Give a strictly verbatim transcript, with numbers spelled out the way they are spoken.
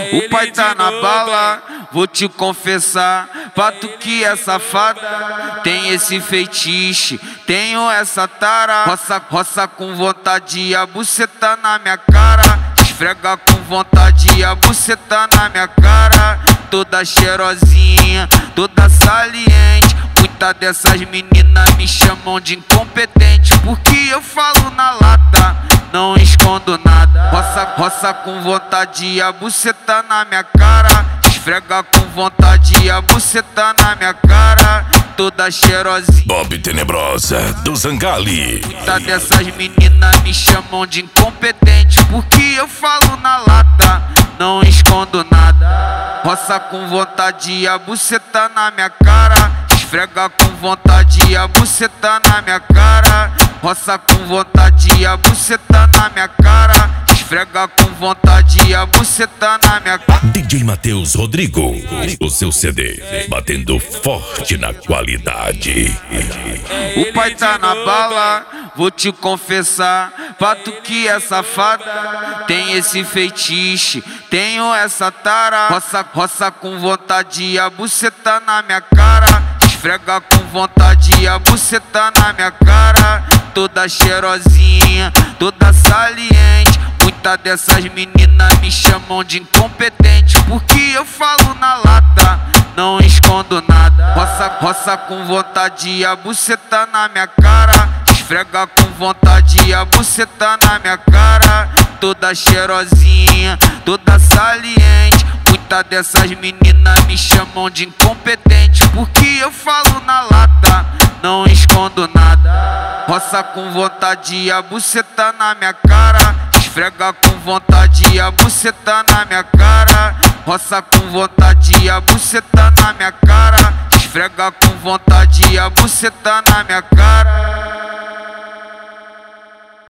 O pai tá na bala, vou te confessar, pra tu que é safada, tem esse feitiço, tenho essa tara. Roça, roça com vontade, a buceta na minha cara. Esfrega com vontade, a buceta na minha cara. Toda cheirosinha, toda saliente. Muitas dessas meninas me chamam de incompetente, porque eu falo na lata, não escondo nada. Roça, roça com vontade, a buceta na minha cara. Esfrega com vontade, a buceta na minha cara. Toda cheirosinha, Bob Tenebrosa do Zangali. muitas dessas meninas me chamam de incompetente, porque eu falo na lata, não escondo nada. Roça com vontade, a buceta na minha cara. Esfrega com vontade, a buceta na minha cara. Roça com vontade, a buceta na minha cara. Esfrega com vontade, a buceta na minha cara. D J Matheus Rodrigo, o seu C D, batendo forte na qualidade. O pai tá na bala, vou te confessar, pra tu que é safada, tem esse feitiço, tenho essa tara. Roça, roça com vontade, a buceta na minha cara. Esfrega com vontade, a buceta na minha cara. Toda cheirosinha, toda saliente. Muitas dessas meninas me chamam de incompetente, porque eu falo na lata, não escondo nada. Roça, roça com vontade, a buceta na minha cara. Esfrega com vontade, a buceta na minha cara. Toda cheirosinha, toda saliente. Muitas dessas meninas me chamam de incompetente, porque eu falo na lata, não escondo nada. Roça com vontade, a buceta na minha cara. Esfrega com vontade, a buceta na minha cara. Roça com vontade, a buceta na minha cara. Esfrega com vontade, a buceta na minha cara.